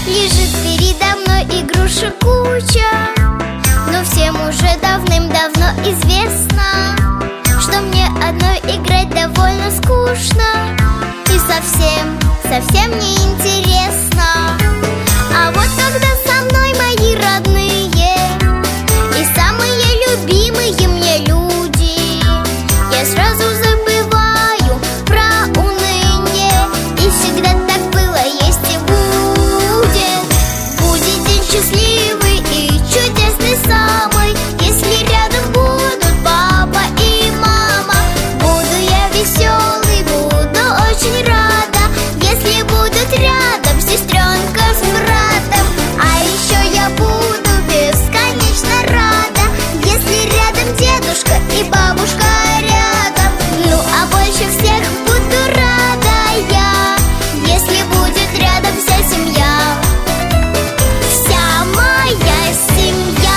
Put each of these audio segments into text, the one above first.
Лежит передо мной игрушек куча, но всем уже давным-давно известно, что мне одной играть довольно скучно и совсем не интересно. А вот когда со мной мои родные и самые любимые мне люди, я сразу забываю про уныние, и всегда так было, есть и будет. Будет день счастливый и чудесный самый, если рядом будут папа и мама. Буду я веселый, буду очень рада, если будут рядом сестренка с братом. А еще я буду бесконечно рада, если рядом дедушка и бабушка рядом. Ну а больше всех буду рада я, если будет рядом вся семья, вся моя семья.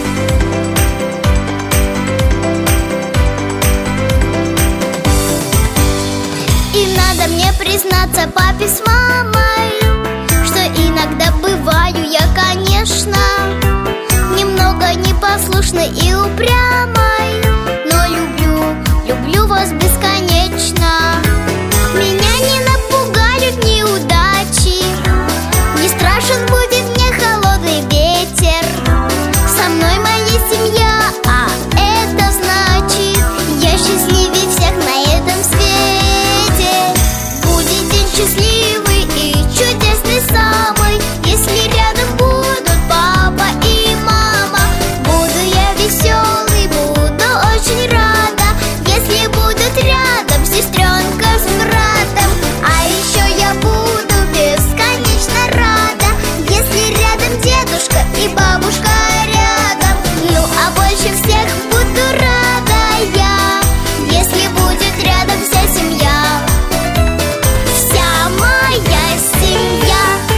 И надо мне признаться папе с мамой, что иногда бываю я, конечно, немного непослушной и упрямой, но люблю вас бесконечно. Меня не напугают неудачи, не страшен будет мне холодный ветер. Со мной моя семья, а это значит, я счастливее всех на этом свете. Будет день счастливый и чудесный самый, если рядом будут папа и мама. Буду я веселый, буду очень рада, если будут рядом сестренка с братом. А еще я буду бесконечно рада, если рядом дедушка и бабушка рядом. Ну а больше всех буду рада я, если будет рядом вся семья, вся моя семья.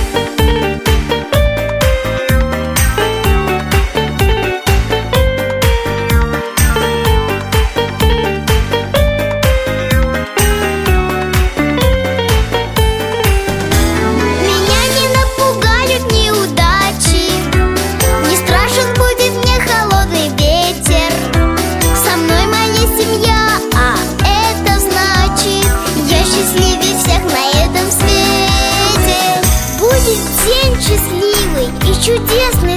Меня не напугают неудачи, не страшен будет мне холодный ветер. Со мной моя семья, а это значит, я счастливее всех на этом свете. Будет день счастливый и чудесный